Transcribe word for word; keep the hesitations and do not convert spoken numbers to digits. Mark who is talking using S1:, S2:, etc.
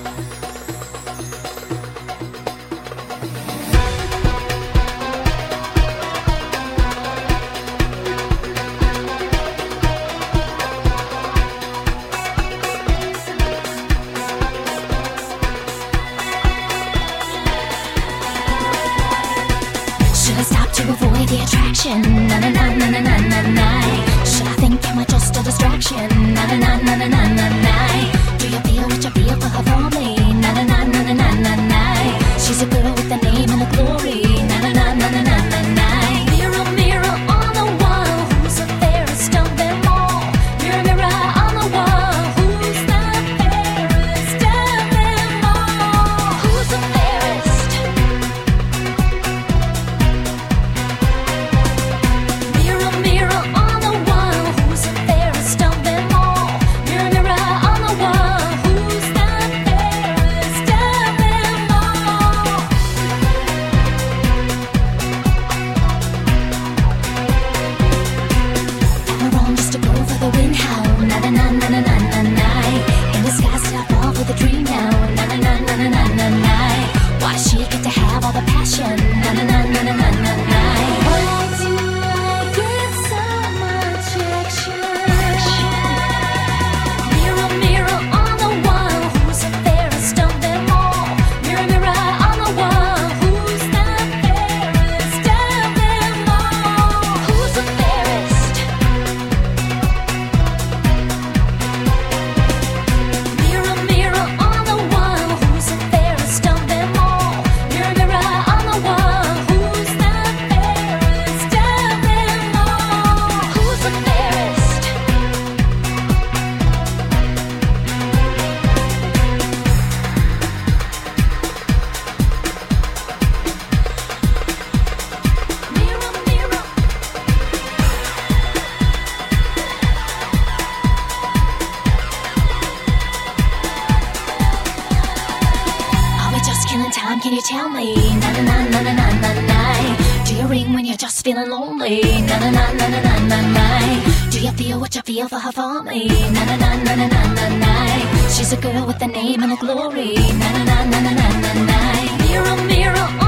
S1: Should I stop to avoid the attraction? Na na na na na na na na. Should I think am I just a distraction? Na na na na na na na na. Do you feel what you feel for her for me? Na na na na na na na na. She's a girl with the name and the glory. Na na na na na na na na. Mirror, mirror on the wall, who's the fairest of them all? Mirror, mirror on the wall, who's the fairest of them all? Who's the fairest? Mirror, mirror on the wall, who's the fairest of them all? Mirror, mirror on the wall, who's the fairest of them all? Am I wrong just to go for the win? How? Na na na na na na na na. In the sky, still I fall for the dream now. Na na na na na na na na. Why does she get to have all the passion? Na na na na na na na na. Why do I get so much action? Mirror, mirror on the wall, who's the fairest of them all? Mirror, mirror on the wall, who's the fairest of them all? Who's the fairest? Mirror, mirror on the wall, who's the fairest of them all? Mirror, mirror on the wall, who's the fairest of them all? Who's the fairest? Mirror, mirror. Are we just killing time? Can you tell me? Na na na na na na na na. Do you ring when you're just feeling lonely? Na na na na na na na na. Do you feel what you feel for her for me? Na na na na na na na na. She's a girl with the name and the glory. Na na na na na na na na. Mirror, mirror